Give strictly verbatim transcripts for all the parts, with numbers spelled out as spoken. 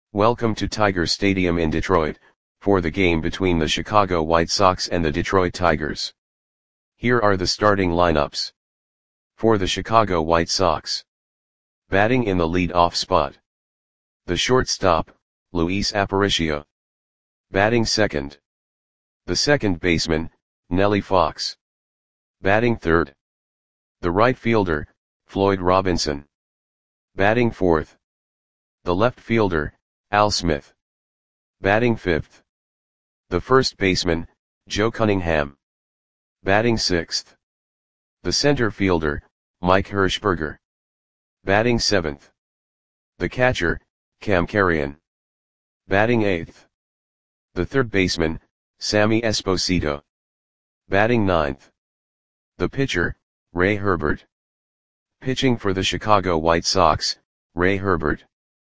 Welcome to Tiger Stadium in Detroit, for the game between the Chicago White Sox and the Detroit Tigers. Here are the starting lineups. For the Chicago White Sox. Batting in the lead-off spot. The shortstop, Luis Aparicio. Batting second. The second baseman, Nellie Fox. Batting third. The right fielder, Floyd Robinson. Batting fourth. The left fielder, Al Smith. Batting fifth. The first baseman, Joe Cunningham. Batting sixth. The center fielder, Mike Hershberger. Batting seventh. The catcher, Cam Carrion. Batting eighth. The third baseman, Sammy Esposito. Batting ninth. The pitcher, Ray Herbert. Pitching for the Chicago White Sox, Ray Herbert.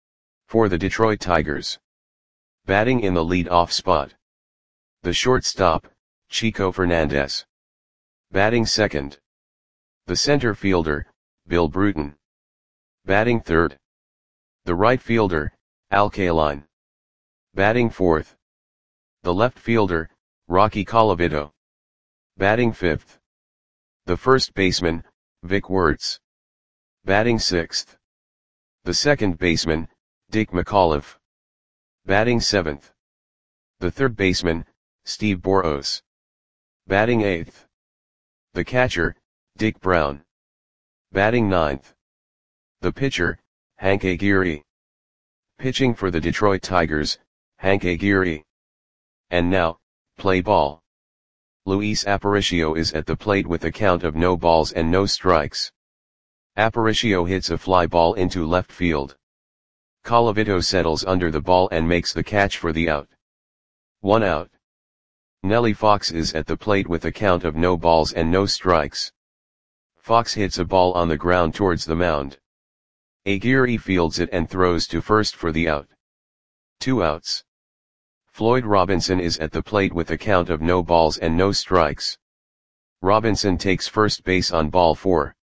For the Detroit Tigers. Batting in the lead-off spot. The shortstop, Chico Fernandez. Batting second. The center fielder, Bill Bruton. Batting third. The right fielder, Al Kaline. Batting fourth. The left fielder, Rocky Colavito. Batting fifth. The first baseman, Vic Wertz. Batting sixth. The second baseman, Dick McAuliffe. Batting seventh. The third baseman, Steve Boros. Batting eighth. The catcher, Dick Brown. Batting ninth. The pitcher, Hank Aguirre. Pitching for the Detroit Tigers, Hank Aguirre. And now, play ball. Luis Aparicio is at the plate with a count of no balls and no strikes. Aparicio hits a fly ball into left field. Colavito settles under the ball and makes the catch for the out. One out. Nellie Fox is at the plate with a count of no balls and no strikes. Fox hits a ball on the ground towards the mound. Aguirre fields it and throws to first for the out. Two outs. Floyd Robinson is at the plate with a count of no balls and no strikes. Robinson takes first base on ball four.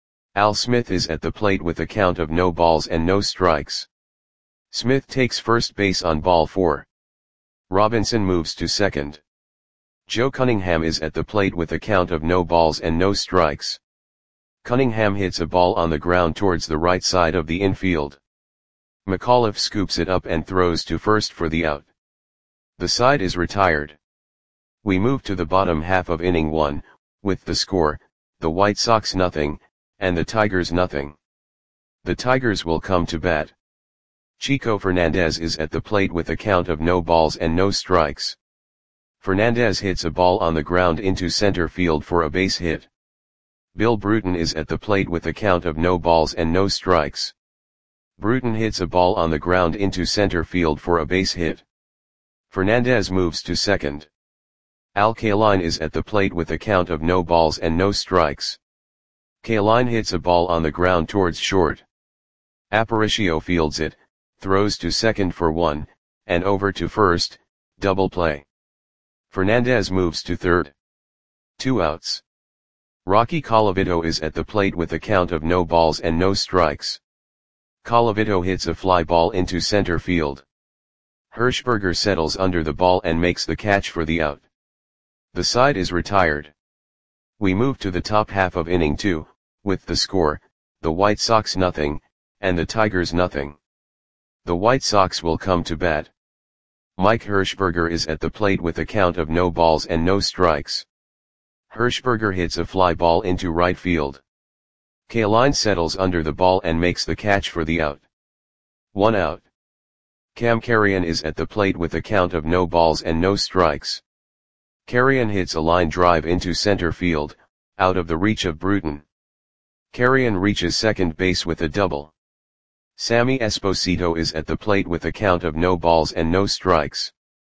Al Smith is at the plate with a count of no balls and no strikes. Smith takes first base on ball four. Robinson moves to second. Joe Cunningham is at the plate with a count of no balls and no strikes. Cunningham hits a ball on the ground towards the right side of the infield. McAuliffe scoops it up and throws to first for the out. The side is retired. We move to the bottom half of inning one, with the score, the White Sox nothing, and the Tigers nothing. The Tigers will come to bat. Chico Fernandez is at the plate with a count of no balls and no strikes. Fernandez hits a ball on the ground into center field for a base hit. Bill Bruton is at the plate with a count of no balls and no strikes. Bruton hits a ball on the ground into center field for a base hit. Fernandez moves to second. Al Kaline is at the plate with a count of no balls and no strikes. Kaline hits a ball on the ground towards short. Aparicio fields it, throws to second for one, and over to first, double play. Fernandez moves to third. Two outs. Rocky Colavito is at the plate with a count of no balls and no strikes. Colavito hits a fly ball into center field. Hershberger settles under the ball and makes the catch for the out. The side is retired. We move to the top half of inning two, with the score, the White Sox nothing, and the Tigers nothing. The White Sox will come to bat. Mike Hershberger is at the plate with a count of no balls and no strikes. Hershberger hits a fly ball into right field. Kaline settles under the ball and makes the catch for the out. One out. Cam Carrion is at the plate with a count of no balls and no strikes. Carrion hits a line drive into center field, out of the reach of Bruton. Carrion reaches second base with a double. Sammy Esposito is at the plate with a count of no balls and no strikes.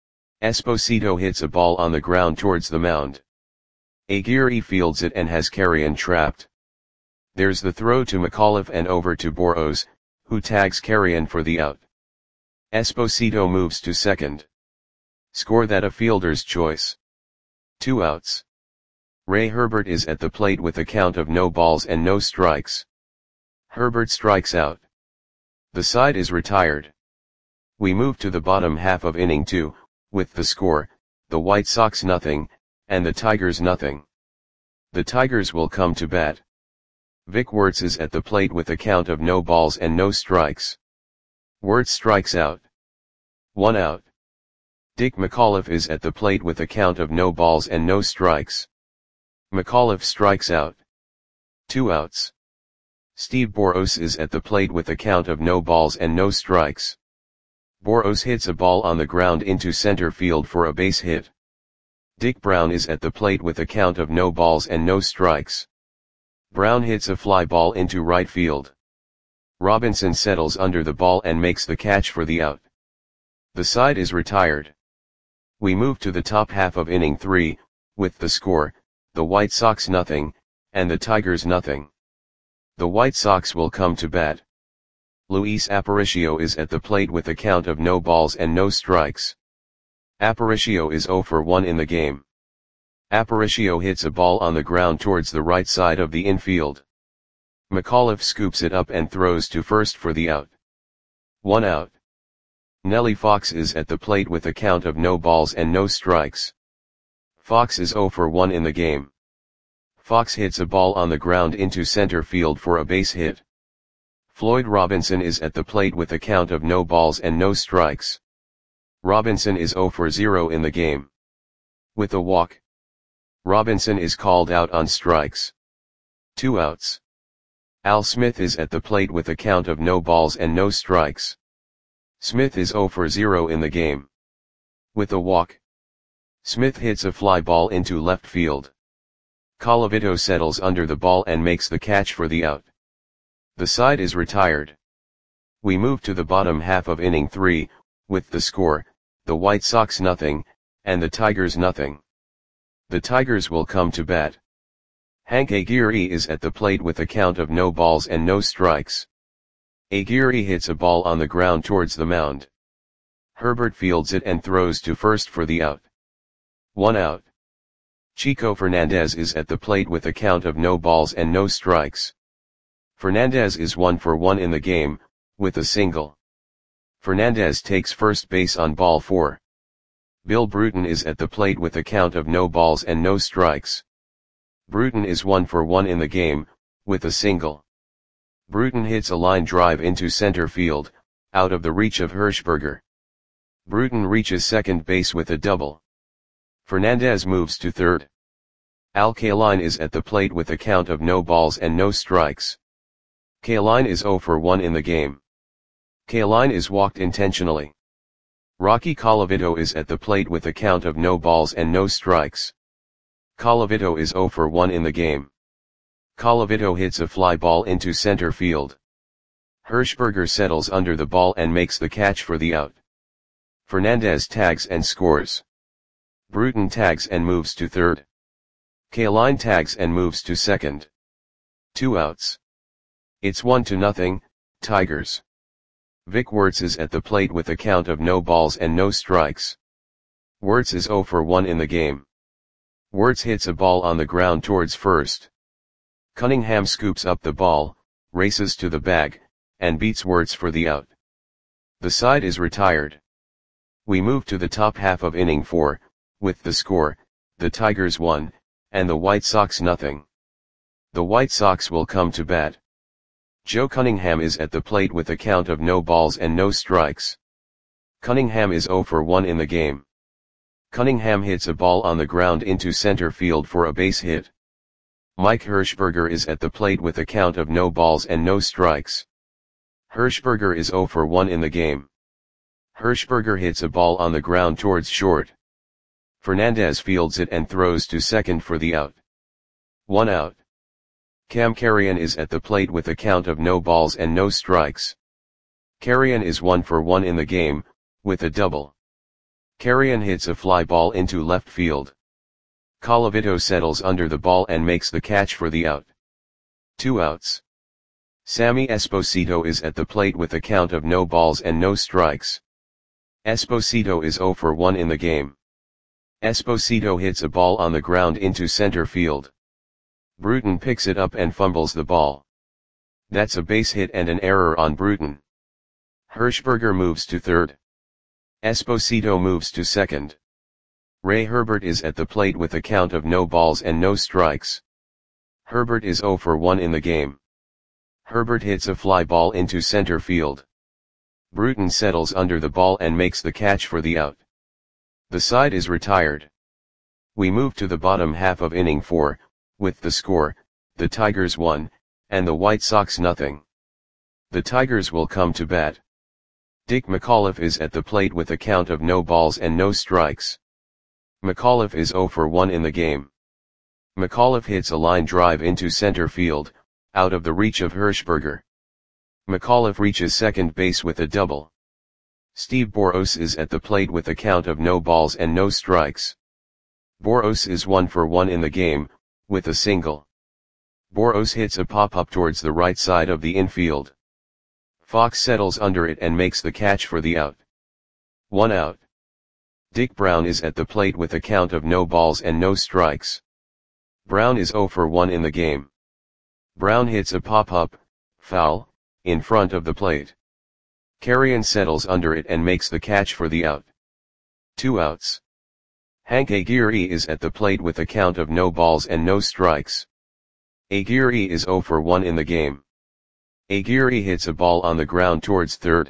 Esposito hits a ball on the ground towards the mound. Aguirre fields it and has Carrion trapped. There's the throw to McAuliffe and over to Boros, who tags Carrion for the out. Esposito moves to second. Score that a fielder's choice. Two outs. Ray Herbert is at the plate with a count of no balls and no strikes. Herbert strikes out. The side is retired. We move to the bottom half of inning two, with the score, the White Sox nothing, and the Tigers nothing. The Tigers will come to bat. Vic Wertz is at the plate with a count of no balls and no strikes. Wertz strikes out. One out. Dick McAuliffe is at the plate with a count of no balls and no strikes. McAuliffe strikes out. Two outs. Steve Boros is at the plate with a count of no balls and no strikes. Boros hits a ball on the ground into center field for a base hit. Dick Brown is at the plate with a count of no balls and no strikes. Brown hits a fly ball into right field. Robinson settles under the ball and makes the catch for the out. The side is retired. We move to the top half of inning three, with the score, the White Sox nothing, and the Tigers nothing. The White Sox will come to bat. Luis Aparicio is at the plate with a count of no balls and no strikes. Aparicio is oh for one in the game. Aparicio hits a ball on the ground towards the right side of the infield. McAuliffe scoops it up and throws to first for the out. One out. Nellie Fox is at the plate with a count of no balls and no strikes. Fox is oh for one in the game. Fox hits a ball on the ground into center field for a base hit. Floyd Robinson is at the plate with a count of no balls and no strikes. Robinson is oh for zero in the game. With a walk, Robinson is called out on strikes. Two outs. Al Smith is at the plate with a count of no balls and no strikes. Smith is oh for zero in the game. With a walk, Smith hits a fly ball into left field. Colavito settles under the ball and makes the catch for the out. The side is retired. We move to the bottom half of inning three, with the score, the White Sox nothing, and the Tigers nothing. The Tigers will come to bat. Hank Aguirre is at the plate with a count of no balls and no strikes. Aguirre hits a ball on the ground towards the mound. Herbert fields it and throws to first for the out. One out. Chico Fernandez is at the plate with a count of no balls and no strikes. Fernandez is one for one in the game, with a single. Fernandez takes first base on ball four. Bill Bruton is at the plate with a count of no balls and no strikes. Bruton is one for one in the game, with a single. Bruton hits a line drive into center field, out of the reach of Hirschberger. Bruton reaches second base with a double. Fernandez moves to third. Al Kaline is at the plate with a count of no balls and no strikes. Kaline is oh for one in the game. Kaline is walked intentionally. Rocky Colavito is at the plate with a count of no balls and no strikes. Colavito is oh for one in the game. Colavito hits a fly ball into center field. Hirschberger settles under the ball and makes the catch for the out. Fernandez tags and scores. Bruton tags and moves to third. Kaline tags and moves to second. Two outs. It's one to nothing, Tigers. Vic Wertz is at the plate with a count of no balls and no strikes. Wertz is oh for one in the game. Wertz hits a ball on the ground towards first. Cunningham scoops up the ball, races to the bag, and beats Wertz for the out. The side is retired. We move to the top half of inning four, with the score, the Tigers one, and the White Sox nothing. The White Sox will come to bat. Joe Cunningham is at the plate with a count of no balls and no strikes. Cunningham is oh for one in the game. Cunningham hits a ball on the ground into center field for a base hit. Mike Hirschberger is at the plate with a count of no balls and no strikes. Hirschberger is oh for one in the game. Hirschberger hits a ball on the ground towards short. Fernandez fields it and throws to second for the out. One out. Cam Carrion is at the plate with a count of no balls and no strikes. Carrion is one for one in the game, with a double. Carrion hits a fly ball into left field. Colavito settles under the ball and makes the catch for the out. Two outs. Sammy Esposito is at the plate with a count of no balls and no strikes. Esposito is oh for one in the game. Esposito hits a ball on the ground into center field. Bruton picks it up and fumbles the ball. That's a base hit and an error on Bruton. Hirschberger moves to third. Esposito moves to second. Ray Herbert is at the plate with a count of no balls and no strikes. Herbert is zero for one in the game. Herbert hits a fly ball into center field. Bruton settles under the ball and makes the catch for the out. The side is retired. We move to the bottom half of inning four, with the score, the Tigers one, and the White Sox nothing. The Tigers will come to bat. Dick McAuliffe is at the plate with a count of no balls and no strikes. McAuliffe is zero for one in the game. McAuliffe hits a line drive into center field, out of the reach of Hirschberger. McAuliffe reaches second base with a double. Steve Boros is at the plate with a count of no balls and no strikes. Boros is one for one in the game, with a single. Boros hits a pop-up towards the right side of the infield. Fox settles under it and makes the catch for the out. One out. Dick Brown is at the plate with a count of no balls and no strikes. Brown is zero for one in the game. Brown hits a pop-up, foul, in front of the plate. Carrion settles under it and makes the catch for the out. Two outs. Hank Aguirre is at the plate with a count of no balls and no strikes. Aguirre is zero for one in the game. Aguirre hits a ball on the ground towards third.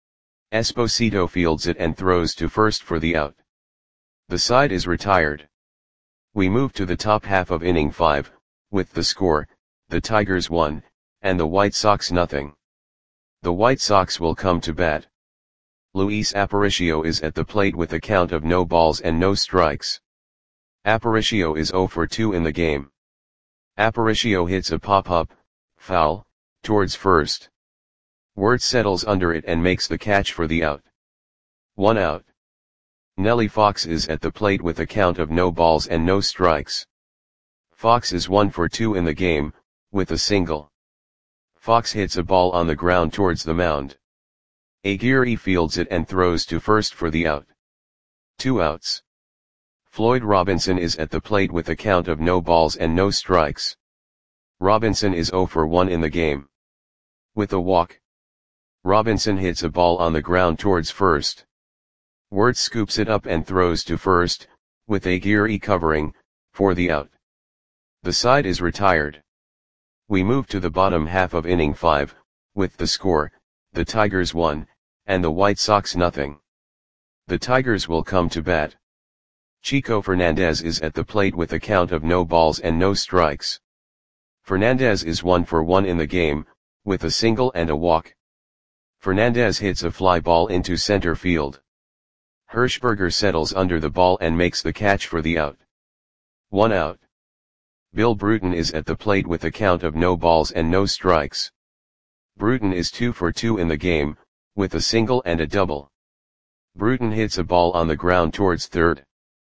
Esposito fields it and throws to first for the out. The side is retired. We move to the top half of inning five, with the score, the Tigers one, and the White Sox nothing. The White Sox will come to bat. Luis Aparicio is at the plate with a count of no balls and no strikes. Aparicio is zero for two in the game. Aparicio hits a pop-up, foul, towards first. Wirtz settles under it and makes the catch for the out. One out. Nellie Fox is at the plate with a count of no balls and no strikes. Fox is one for two in the game, with a single. Fox hits a ball on the ground towards the mound. Aguirre fields it and throws to first for the out. Two outs. Floyd Robinson is at the plate with a count of no balls and no strikes. Robinson is zero for one in the game. With a walk. Robinson hits a ball on the ground towards first. Wirtz scoops it up and throws to first, with Aguirre covering, for the out. The side is retired. We move to the bottom half of inning five, with the score, the Tigers one, and the White Sox nothing. The Tigers will come to bat. Chico Fernandez is at the plate with a count of no balls and no strikes. Fernandez is one for one in the game, with a single and a walk. Fernandez hits a fly ball into center field. Hirschberger settles under the ball and makes the catch for the out. One out. Bill Bruton is at the plate with a count of no balls and no strikes. Bruton is two for two in the game, with a single and a double. Bruton hits a ball on the ground towards third.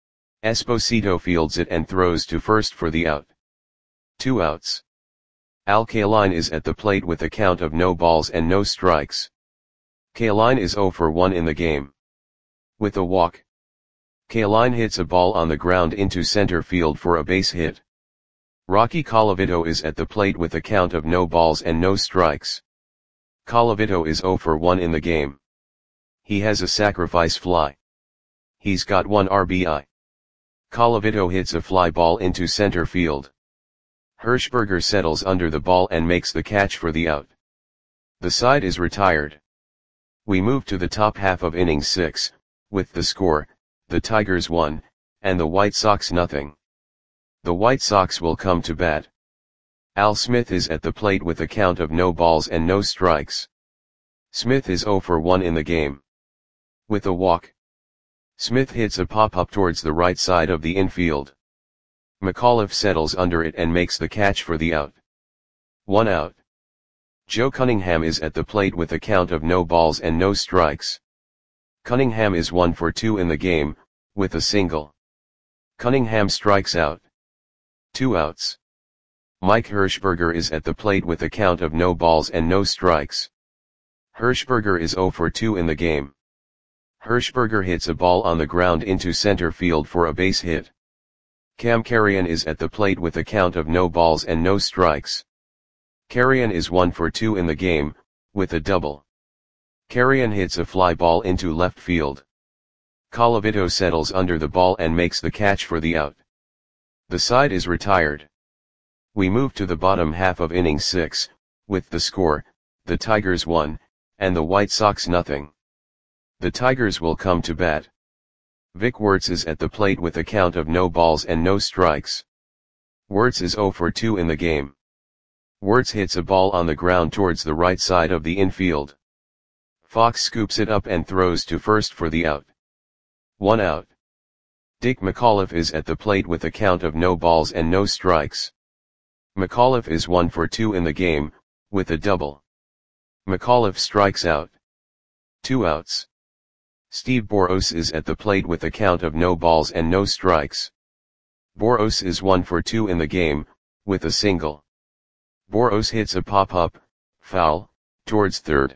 Esposito fields it and throws to first for the out. Two outs. Al Kaline is at the plate with a count of no balls and no strikes. Kaline is zero for one in the game. With a walk. Kaline hits a ball on the ground into center field for a base hit. Rocky Colavito is at the plate with a count of no balls and no strikes. Colavito is zero for one in the game. He has a sacrifice fly. He's got one R B I. Colavito hits a fly ball into center field. Hirschberger settles under the ball and makes the catch for the out. The side is retired. We move to the top half of inning six, with the score, the Tigers one, and the White Sox nothing. The White Sox will come to bat. Al Smith is at the plate with a count of no balls and no strikes. Smith is zero for one in the game. With a walk. Smith hits a pop-up towards the right side of the infield. McAuliffe settles under it and makes the catch for the out. One out. Joe Cunningham is at the plate with a count of no balls and no strikes. Cunningham is one for two in the game, with a single. Cunningham strikes out. Two outs. Mike Hirschberger is at the plate with a count of no balls and no strikes. Hirschberger is zero for two in the game. Hirschberger hits a ball on the ground into center field for a base hit. Cam Carrion is at the plate with a count of no balls and no strikes. Carrion is one for two in the game, with a double. Carrion hits a fly ball into left field. Colavito settles under the ball and makes the catch for the out. The side is retired. We move to the bottom half of inning six, with the score, the Tigers one, and the White Sox nothing. The Tigers will come to bat. Vic Wertz is at the plate with a count of no balls and no strikes. Wertz is oh for two in the game. Wertz hits a ball on the ground towards the right side of the infield. Fox scoops it up and throws to first for the out. One out. Dick McAuliffe is at the plate with a count of no balls and no strikes. McAuliffe is one for two in the game, with a double. McAuliffe strikes out. Two outs. Steve Boros is at the plate with a count of no balls and no strikes. Boros is one for two in the game, with a single. Boros hits a pop-up, foul, towards third.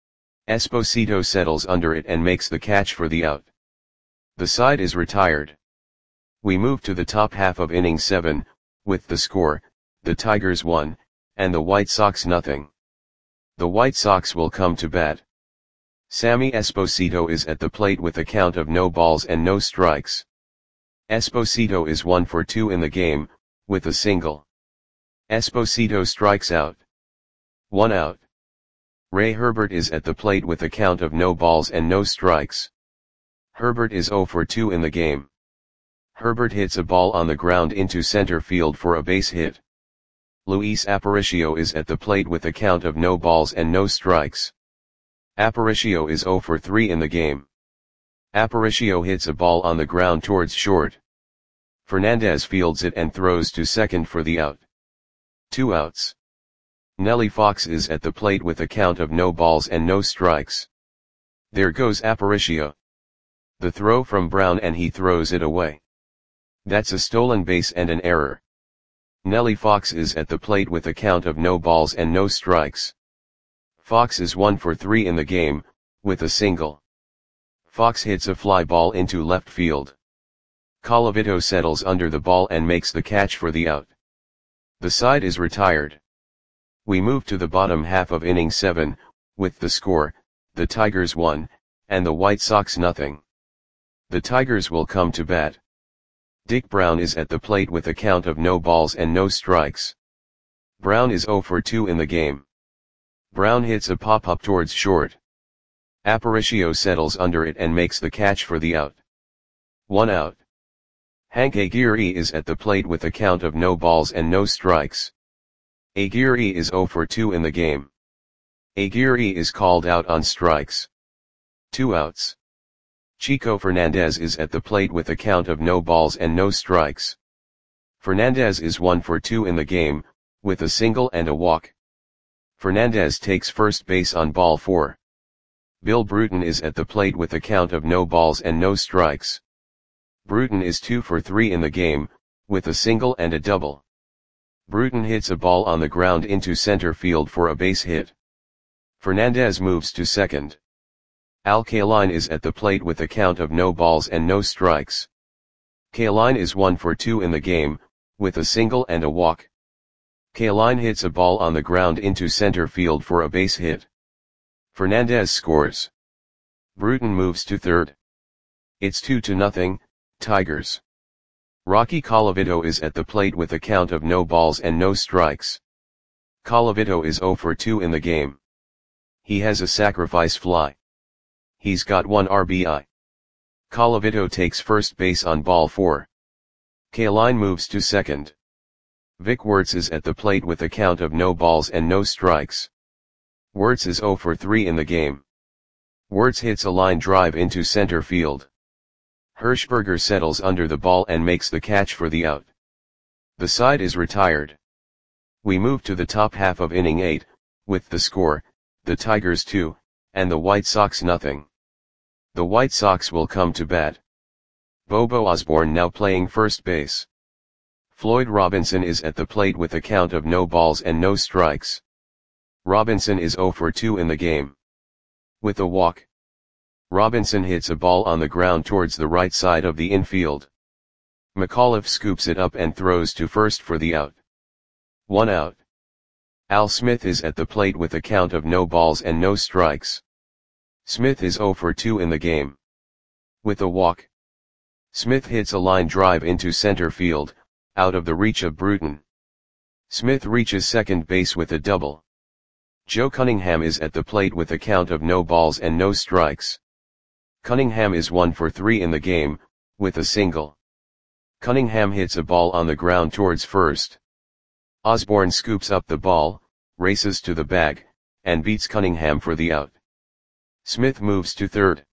Esposito settles under it and makes the catch for the out. The side is retired. We move to the top half of inning seven, with the score, the Tigers one, and the White Sox nothing. The White Sox will come to bat. Sammy Esposito is at the plate with a count of no balls and no strikes. Esposito is one for two in the game, with a single. Esposito strikes out. One out. Ray Herbert is at the plate with a count of no balls and no strikes. Herbert is oh for two in the game. Herbert hits a ball on the ground into center field for a base hit. Luis Aparicio is at the plate with a count of no balls and no strikes. Aparicio is oh for three in the game. Aparicio hits a ball on the ground towards short. Fernandez fields it and throws to second for the out. Two outs. Nelly Fox is at the plate with a count of no balls and no strikes. There goes Aparicio. The throw from Brown and he throws it away. That's a stolen base and an error. Nelly Fox is at the plate with a count of no balls and no strikes. Fox is one for three in the game, with a single. Fox hits a fly ball into left field. Colavito settles under the ball and makes the catch for the out. The side is retired. We move to the bottom half of inning seven, with the score, the Tigers one, and the White Sox nothing. The Tigers will come to bat. Dick Brown is at the plate with a count of no balls and no strikes. Brown is oh for two in the game. Brown hits a pop-up towards short. Aparicio settles under it and makes the catch for the out. One out. Hank Aguirre is at the plate with a count of no balls and no strikes. Aguirre is oh for two in the game. Aguirre is called out on strikes. Two outs. Chico Fernandez is at the plate with a count of no balls and no strikes. Fernandez is one for two in the game, with a single and a walk. Fernandez takes first base on ball four. Bill Bruton is at the plate with a count of no balls and no strikes. Bruton is two for three in the game, with a single and a double. Bruton hits a ball on the ground into center field for a base hit. Fernandez moves to second. Al Kaline is at the plate with a count of no balls and no strikes. Kaline is one for two in the game, with a single and a walk. Kaline hits a ball on the ground into center field for a base hit. Fernandez scores. Bruton moves to third. It's two to nothing, Tigers. Rocky Colavito is at the plate with a count of no balls and no strikes. Colavito is oh for two in the game. He has a sacrifice fly. He's got one R B I. Colavito takes first base on ball four. Kaline moves to second. Vic Wertz is at the plate with a count of no balls and no strikes. Wertz is oh for three in the game. Wertz hits a line drive into center field. Hirschberger settles under the ball and makes the catch for the out. The side is retired. We move to the top half of inning eight, with the score, the Tigers two, and the White Sox nothing. The White Sox will come to bat. Bobo Osborne now playing first base. Floyd Robinson is at the plate with a count of no balls and no strikes. Robinson is oh for two in the game. With a walk. Robinson hits a ball on the ground towards the right side of the infield. McAuliffe scoops it up and throws to first for the out. One out. Al Smith is at the plate with a count of no balls and no strikes. Smith is oh for two in the game. with a walk. Smith hits a line drive into center field, out of the reach of Bruton. Smith reaches second base with a double. Joe Cunningham is at the plate with a count of no balls and no strikes. Cunningham is one for three in the game, with a single. Cunningham hits a ball on the ground towards first. Osborne scoops up the ball, races to the bag, and beats Cunningham for the out. Smith moves to third.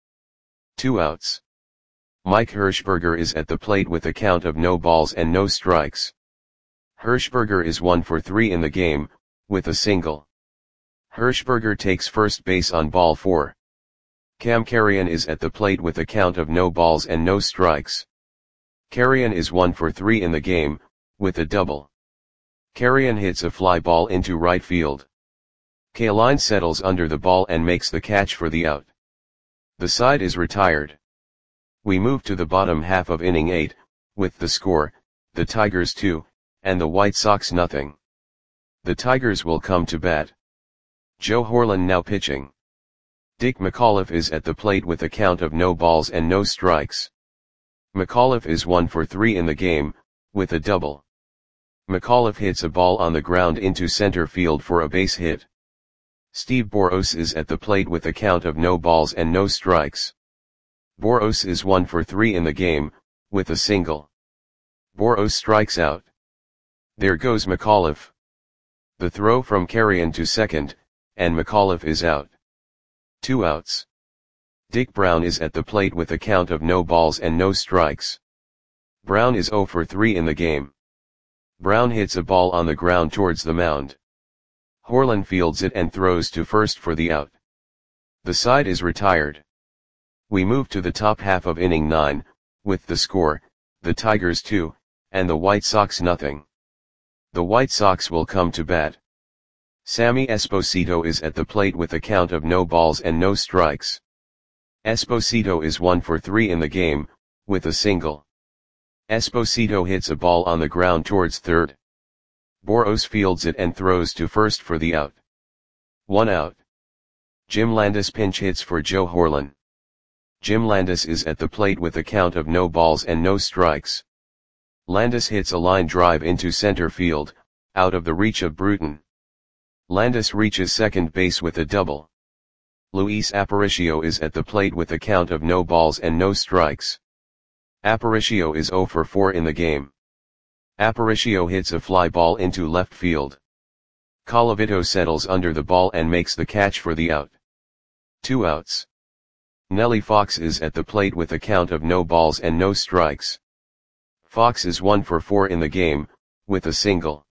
Two outs. Mike Hirschberger is at the plate with a count of no balls and no strikes. Hirschberger is one for three in the game, with a single. Hirschberger takes first base on ball four. Cam Carrion is at the plate with a count of no balls and no strikes. Carrion is one for three in the game, with a double. Carrion hits a fly ball into right field. Kaline settles under the ball and makes the catch for the out. The side is retired. We move to the bottom half of inning eight, with the score, the Tigers two, and the White Sox nothing. The Tigers will come to bat. Joe Horlen now pitching. Dick McAuliffe is at the plate with a count of no balls and no strikes. McAuliffe is one for three in the game, with a double. McAuliffe hits a ball on the ground into center field for a base hit. Steve Boros is at the plate with a count of no balls and no strikes. Boros is one for three in the game, with a single. Boros strikes out. There goes McAuliffe. The throw from Carrion to second, and McAuliffe is out. Two outs. Dick Brown is at the plate with a count of no balls and no strikes. Brown is zero for three in the game. Brown hits a ball on the ground towards the mound. Horlen fields it and throws to first for the out. The side is retired. We move to the top half of inning nine, with the score, the Tigers two, and the White Sox nothing. The White Sox will come to bat. Sammy Esposito is at the plate with a count of no balls and no strikes. Esposito is one for three in the game, with a single. Esposito hits a ball on the ground towards third. Boros fields it and throws to first for the out. One out. Jim Landis pinch hits for Joe Horlen. Jim Landis is at the plate with a count of no balls and no strikes. Landis hits a line drive into center field, out of the reach of Bruton. Landis reaches second base with a double. Luis Aparicio is at the plate with a count of no balls and no strikes. Aparicio is zero for four in the game. Aparicio hits a fly ball into left field. Colavito settles under the ball and makes the catch for the out. Two outs. Nellie Fox is at the plate with a count of no balls and no strikes. Fox is one for four in the game, with a single.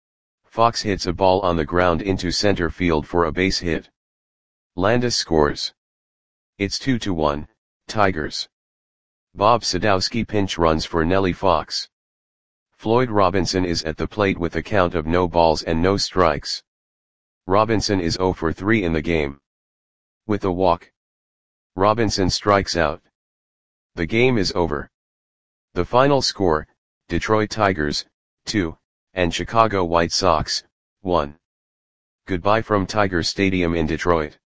Fox hits a ball on the ground into center field for a base hit. Landis scores. It's two to one, Tigers. Bob Sadowski pinch runs for Nellie Fox. Floyd Robinson is at the plate with a count of no balls and no strikes. Robinson is zero for three in the game. With a walk, Robinson strikes out. The game is over. The final score, Detroit Tigers, two, and Chicago White Sox, one. Goodbye from Tiger Stadium in Detroit.